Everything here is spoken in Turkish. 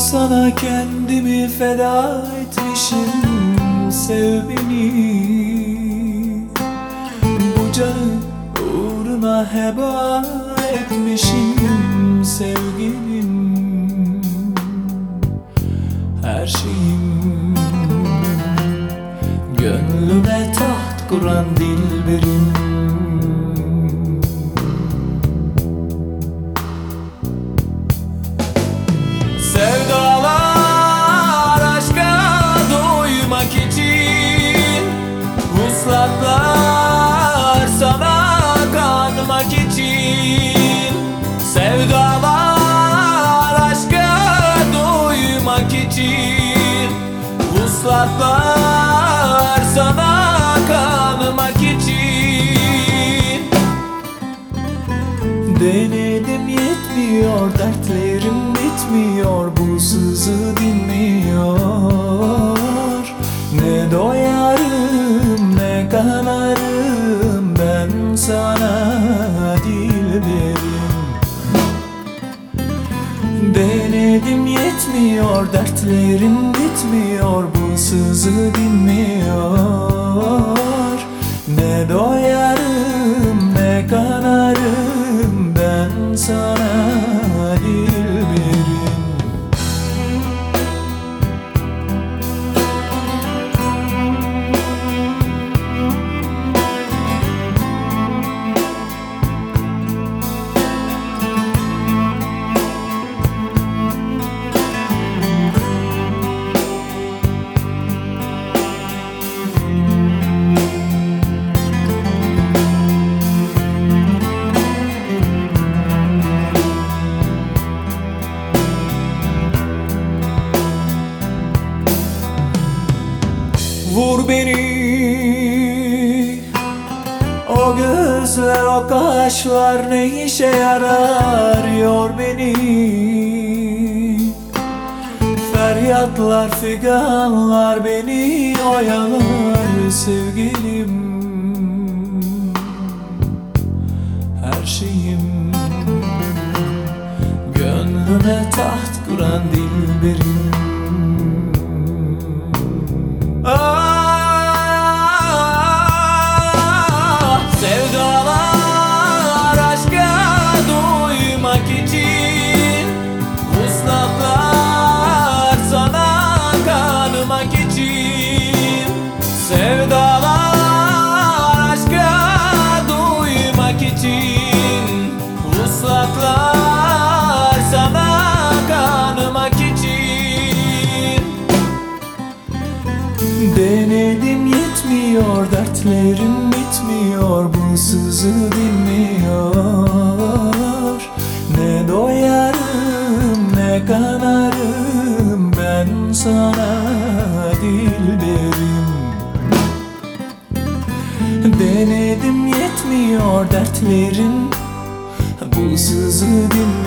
Sana kendimi feda etmişim, sev beni. Bu canı uğruna heba etmişim, sevgilim. Her şeyim, gönlüme taht kuran dilberim. Sevdalar aşka doymak için, vuslatlar sana kanmak için. Sevdalar aşka doymak için, vuslatlar sana kanmak için. Denedim yetmiyor, dertlerim bitmiyor, bu sızı dinmiyor. Ne doyarım ne kanarım ben sana dilberim. Denedim yetmiyor, dertlerim bitmiyor, bu sızı dinmiyor. Ne doyarım ne kanarım ben sana dilberim. Vur beni, o gözler o kaşlar ne işe yarar, yor beni. Feryatlar figanlar beni oyalar sevgilim. Her şeyim, gönlüme taht kuran dilberim. Sevdalar aşka doymak için, vuslatlar sana kanmak için. Sevdalar aşka doymak için, vuslatlar sana kanmak için. Denedim yetmiyor, dertlerim bitmiyor, bu sızı dinmiyor. Ne doyarım ne kanarım ben sana dilberim. Denedim yetmiyor, dertlerim bu sızı dinmiyor.